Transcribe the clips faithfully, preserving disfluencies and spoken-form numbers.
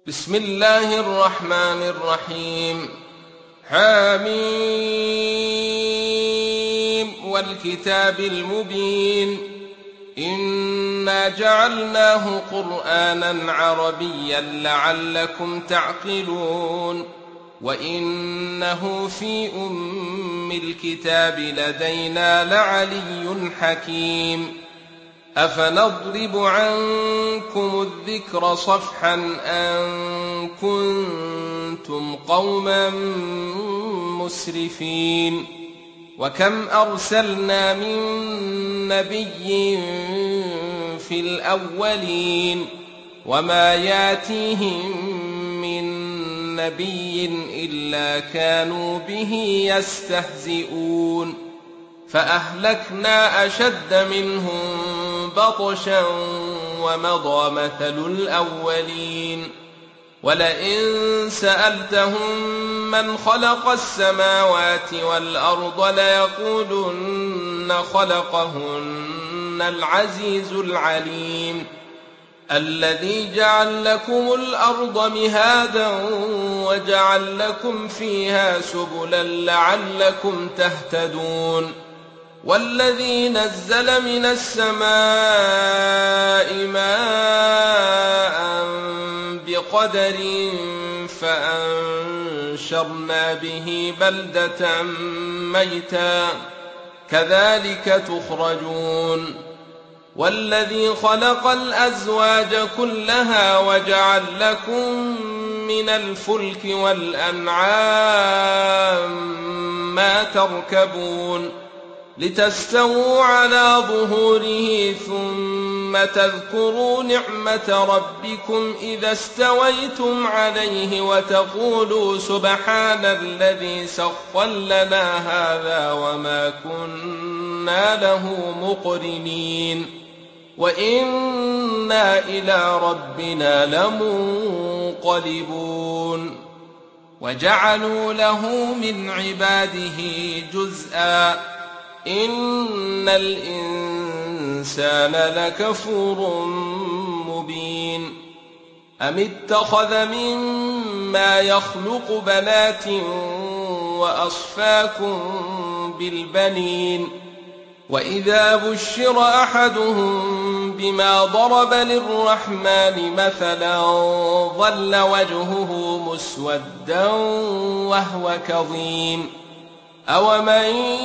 بسم الله الرحمن الرحيم. حميم والكتاب المبين إنا جعلناه قرآنا عربيا لعلكم تعقلون وإنه في أم الكتاب لدينا لعلي حكيم. أفنضرب عنكم الذكر صفحا أن كنتم قوما مسرفين. وكم أرسلنا من نبي في الأولين وما ياتيهم من نبي إلا كانوا به يستهزئون. فأهلكنا أشد منهم بطشا ومضى مثل الأولين. ولئن سألتهم من خلق السماوات والأرض ليقولن خلقهن العزيز العليم الذي جعل لكم الأرض مهادا وجعل لكم فيها سبلا لعلكم تهتدون. والذي نزل من السماء ماء بقدر فأنشرنا به بلدة ميتا كذلك تخرجون. والذي خلق الأزواج كلها وجعل لكم من الفلك والأنعام ما تركبون لتستووا على ظهوره ثم تذكروا نعمة ربكم إذا استويتم عليه وتقولوا سبحان الذي سخر لنا هذا وما كنا له مقرنين وإنا إلى ربنا لمنقلبون. وجعلوا له من عباده جزءا إن الإنسان لكفور مبين. أم اتخذ مما يخلق بنات وأصفاكم بالبنين وإذا بشر أحدهم بما ضرب للرحمن مثلا ظل وجهه مسودا وهو كظيم. أومن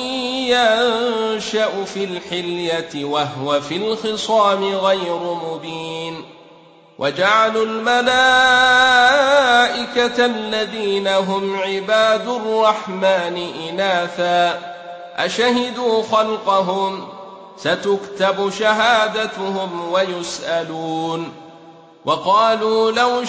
ينشأ في الحلية وهو في الخصام غير مبين. وجعلوا الملائكة الذين هم عباد الرحمن إناثا أشهدوا خلقهم ستكتب شهادتهم ويسألون. وقالوا لو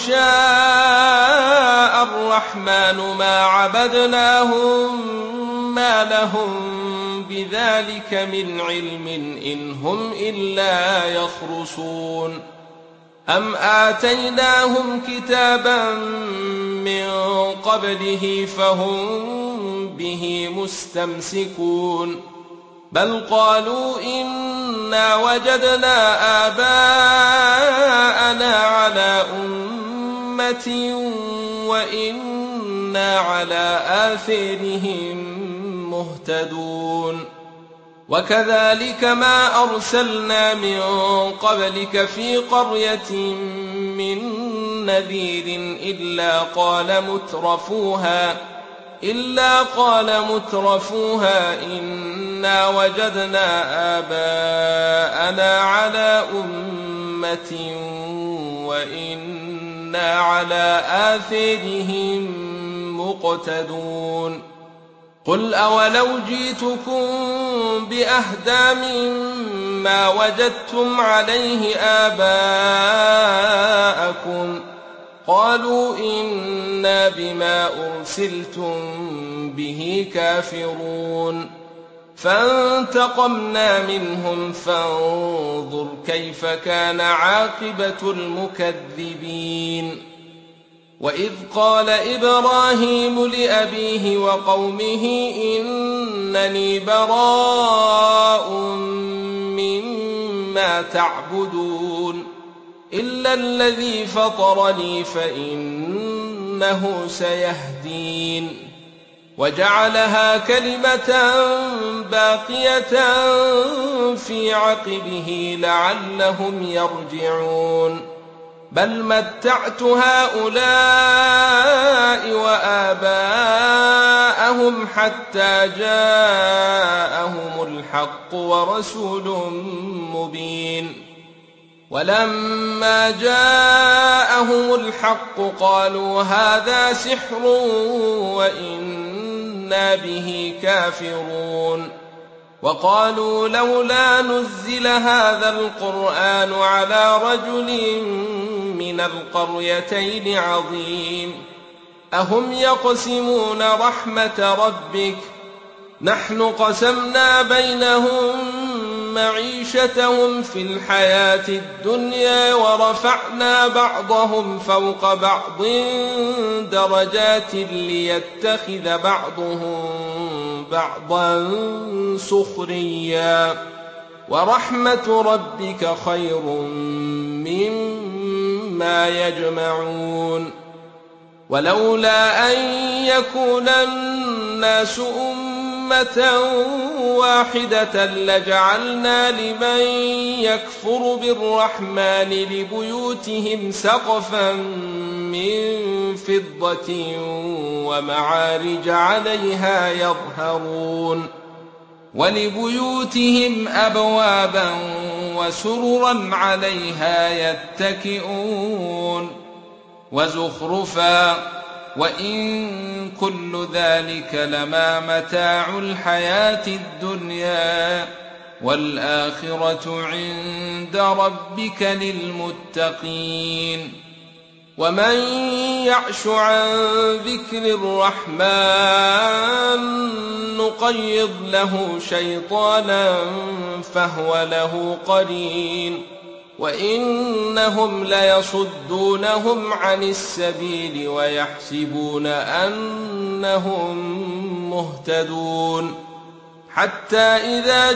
شاء الرحمن ما عبدناهم ما لهم بذلك من علم إن هم إلا يخرصون. أم آتيناهم كتابا من قبله فهم به مستمسكون بل قالوا إنا وجدنا آباءنا على أمة وإنا على آثارهم مهتدون. وكذلك ما أرسلنا من قبلك في قرية من نذير إلا قال مترفوها إلا قال مترفوها إنا وجدنا آباءنا على أمة وإنا على آثارهم مقتدون. قل أولو جئتكم بأهدى مما وجدتم عليه آباءكم قالوا إنا بما أرسلتم به كافرون. فانتقمنا منهم فانظر كيف كان عاقبة المكذبين. وإذ قال إبراهيم لأبيه وقومه إنني براء مما تعبدون إلا الذي فطرني فإنه سيهدين وجعلها كلمة باقية في عقبه لعلهم يرجعون بل متعت هؤلاء وآباءهم حتى جاءهم الحق ورسول مبين ولما جاءهم الحق قالوا هذا سحر وإنا به كافرون وقالوا لولا نزل هذا القرآن على رجل من القريتين عظيم أهم يقسمون رحمة ربك نحن قسمنا بينهم معيشتهم في الحياة الدنيا ورفعنا بعضهم فوق بعض درجات ليتخذ بعضهم بعضا سخريا ورحمة ربك خير مما يجمعون ولولا أن يكون الناس أمة واحدة لجعلنا لمن يكفر بالرحمن لبيوتهم سقفا من فضة ومعارج عليها يظهرون ولبيوتهم أبوابا وسررا عليها يتكئون وزخرفا وإن كل ذلك لما متاع الحياة الدنيا والآخرة عند ربك للمتقين ومن يعش عن ذكر الرحمن نقيض له شيطانا فهو له قرين وإنهم ليصدونهم عن السبيل ويحسبون أنهم مهتدون حتى إذا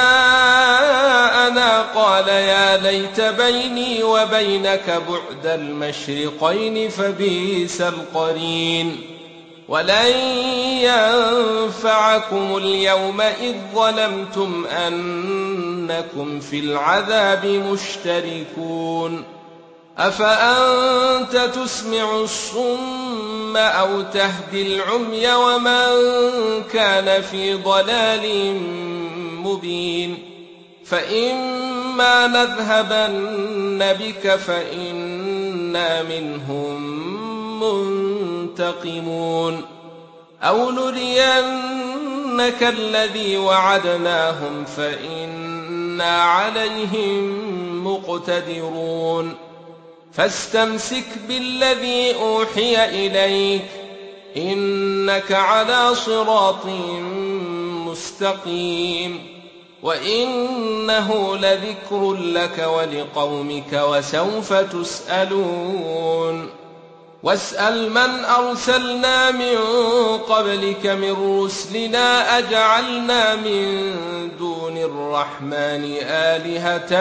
جاءنا قال يا ليت بيني وبينك بعد المشرقين فبئس القرين ولن ينفعكم اليوم إذ ظلمتم أنكم في العذاب مشتركون أفأنت تسمع الصم أو تهدي العمي ومن كان في ضلال مبين فإما نذهبن بك فإنا منهم منتقمون أو نرينك الذي وعدناهم فإنا عليهم مقتدرون فاستمسك بالذي أوحي إليك إنك على صراط مستقيم وإنه لذكر لك ولقومك وسوف تسألون واسأل من أرسلنا من قبلك من رسلنا أجعلنا من دون الرحمن آلهة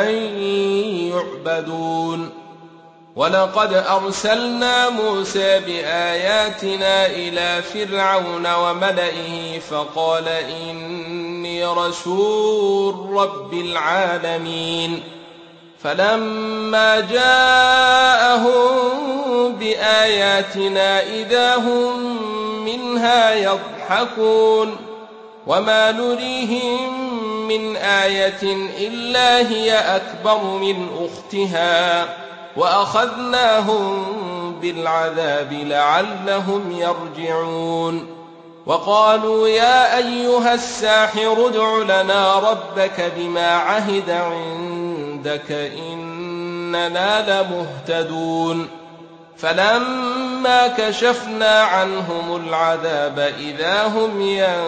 يعبدون ولقد أرسلنا موسى بآياتنا إلى فرعون وملئه فقال إني رسول رب العالمين فلما جاءهم بآياتنا إذا هم منها يضحكون وما نريهم من آية إلا هي أكبر من أختها وأخذناهم بالعذاب لعلهم يرجعون وقالوا يا أيها الساحر ادع لنا ربك بما عهد عندك إننا لمهتدون فلما كشفنا عنهم العذاب إذا هم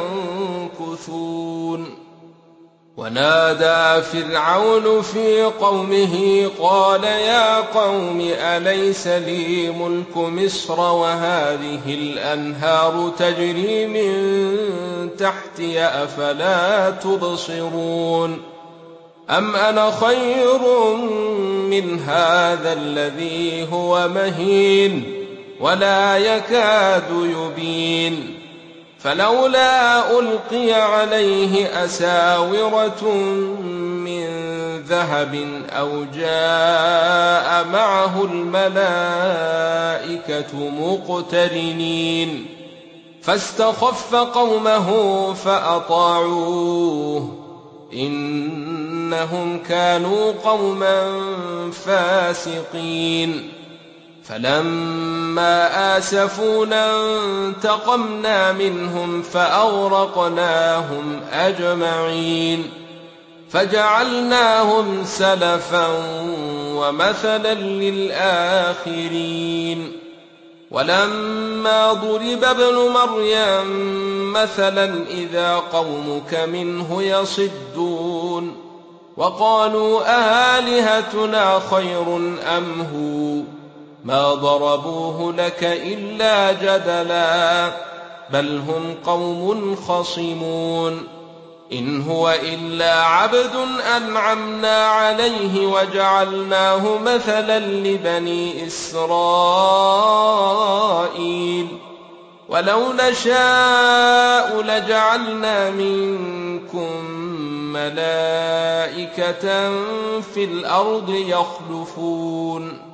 ينكثون ونادى فرعون في قومه قال يا قوم أليس لي ملك مصر وهذه الأنهار تجري من تحتي أفلا تبصرون أم أنا خير من هذا الذي هو مهين ولا يكاد يبين فلولا ألقي عليه أساورة من ذهب أو جاء معه الملائكة مقترنين فاستخف قومه فأطاعوه إنهم كانوا قوما فاسقين فلما آسفونا انتقمنا منهم فأغرقناهم أجمعين فجعلناهم سلفا ومثلا للآخرين ولما ضرب ابن مريم مثلا إذا قومك منه يصدون وقالوا أآلهتنا خير أم هو ما ضربوه لك إلا جدلا بل هم قوم خصمون إن هو إلا عبد أنعمنا عليه وجعلناه مثلا لبني إسرائيل ولو نشاء لجعلنا منكم ملائكة في الأرض يخلفون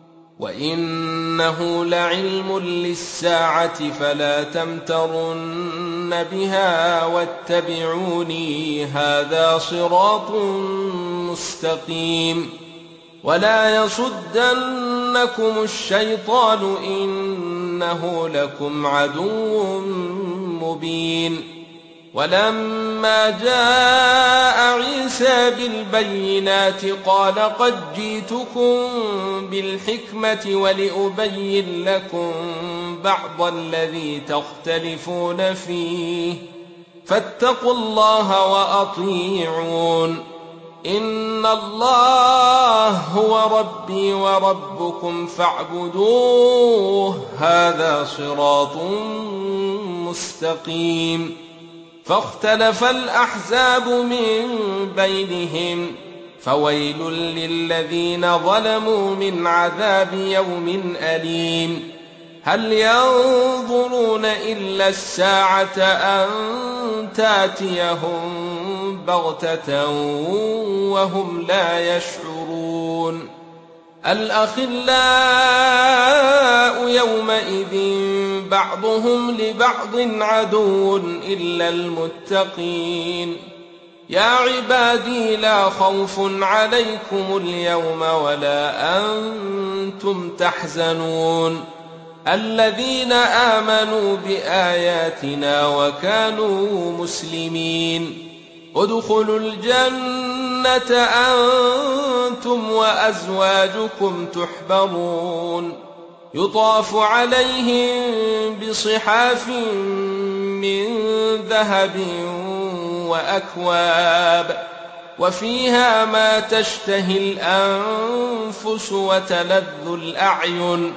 وإنه لعلم للساعة فلا تمترن بها واتبعوني هذا صراط مستقيم ولا يصدنكم الشيطان إنه لكم عدو مبين ولما جاء عيسى بالبينات قال قد جئتكم بالحكمة ولأبين لكم بعض الذي تختلفون فيه فاتقوا الله وأطيعون إن الله هو ربي وربكم فاعبدوه هذا صراط مستقيم فاختلف الأحزاب من بينهم فويل للذين ظلموا من عذاب يوم أليم هل ينظرون إلا الساعة أن تأتيهم بغتة وهم لا يشعرون الأخلاء يومئذ بعضهم لبعض عدو إلا المتقين يا عبادي لا خوف عليكم اليوم ولا أنتم تحزنون الذين آمنوا بآياتنا وكانوا مسلمين ادخلوا الجنة أنتم وأزواجكم تحبرون يطاف عليهم بصحاف من ذهب وأكواب وفيها ما تشتهي الأنفس وتلذ الأعين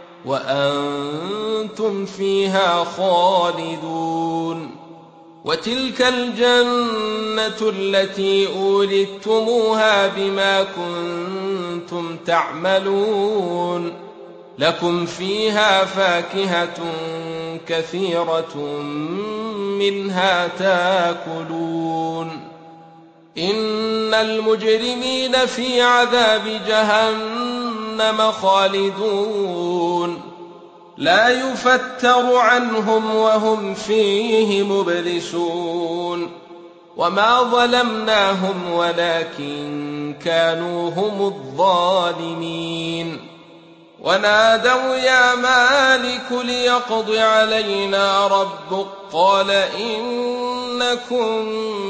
وأنتم فيها خالدون وتلك الجنة التي أورثتموها بما كنتم تعملون لكم فيها فاكهة كثيرة منها تاكلون إن المجرمين في عذاب جهنم خالدون لا يفتر عنهم وهم فيه مبلسون وما ظلمناهم ولكن كانوا هم الظالمين ونادوا يا مالك ليقض علينا ربك قال إنكم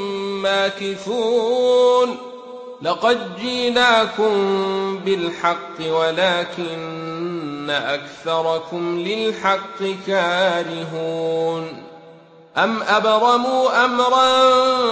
ماكثون لقد جئناكم بالحق ولكن أكثركم للحق كارهون أم أبرموا أمرا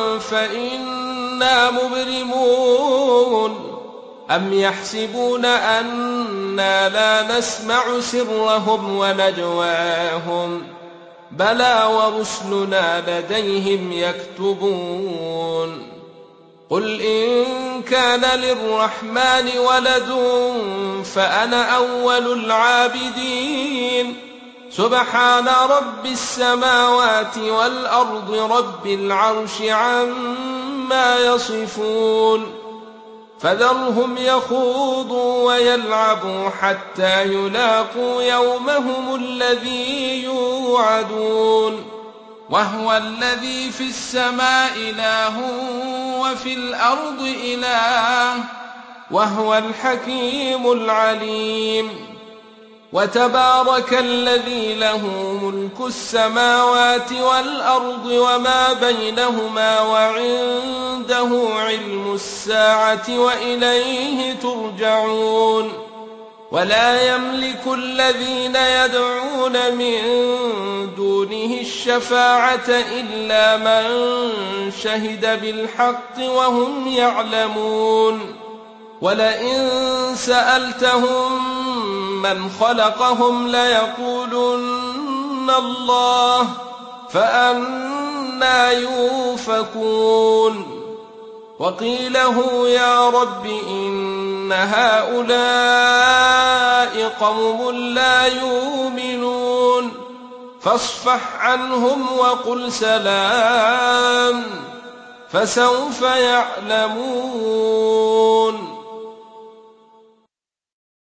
فإنا مبرمون أم يحسبون أنا لا نسمع سرهم ونجواهم بلى ورسلنا لديهم يكتبون قل إن كان للرحمن ولد فأنا أول العابدين سبحان رب السماوات والأرض رب العرش عما يصفون فذرهم يخوضوا ويلعبوا حتى يلاقوا يومهم الذي يوعدون وهو الذي في السماء إله وفي الأرض إله وهو الحكيم العليم وتبارك الذي له ملك السماوات والأرض وما بينهما وعنده علم الساعة وإليه ترجعون ولا يملك الذين يدعون من دونه الشفاعة إلا من شهد بالحق وهم يعلمون ولئن سألتهم من خلقهم ليقولن الله فأنى يؤفكون وقيله يا رب إن هؤلاء قوم لا يؤمنون فاصفح عنهم وقل سلام فسوف يعلمون